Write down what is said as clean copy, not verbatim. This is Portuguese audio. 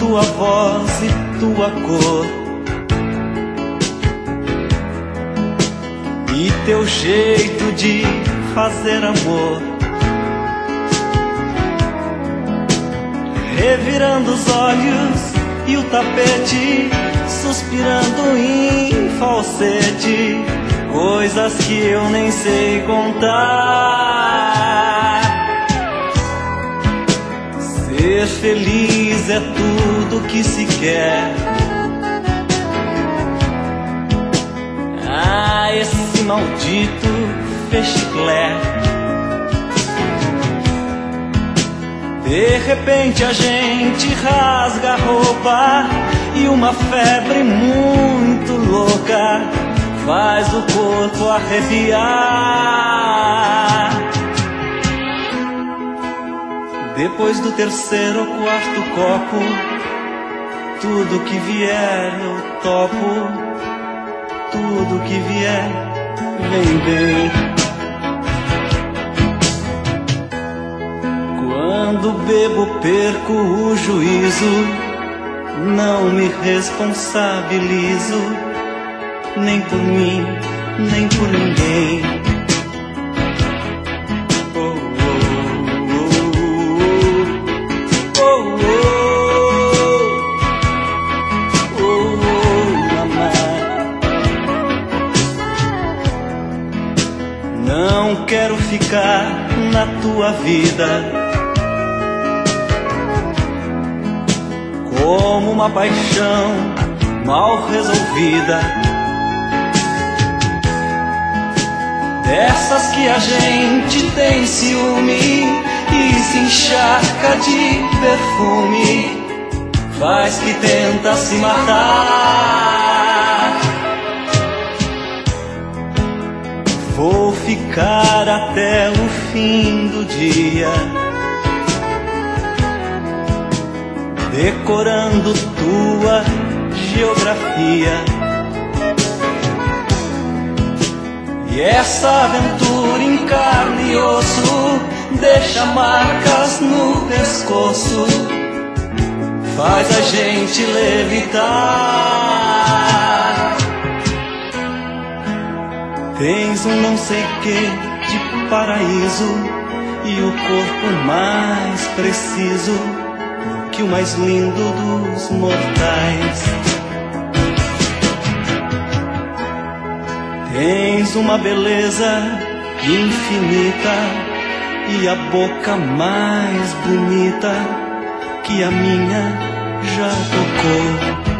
tua voz e tua cor, e teu jeito de fazer amor, revirando os olhos e o tapete, suspirando em falsete, coisas que eu nem sei contar. Ser feliz é tudo que se quer. Ah, esse maldito fechiclé. De repente a gente rasga a roupa e uma febre muito louca faz o corpo arrepiar. Depois do terceiro ou quarto copo, tudo que vier eu topo, tudo que vier vem bem. Quando bebo perco o juízo, não me responsabilizo, nem por mim, nem por ninguém. Não quero ficar na tua vida como uma paixão mal resolvida, dessas que a gente tem ciúme e se encharca de perfume, faz que tenta se matar. Vou ficar até o fim do dia, decorando tua geografia. E essa aventura em carne e osso deixa marcas no pescoço, faz a gente levitar. Tens um não sei que de paraíso e o corpo mais preciso que o mais lindo dos mortais. Tens uma beleza infinita e a boca mais bonita que a minha já tocou.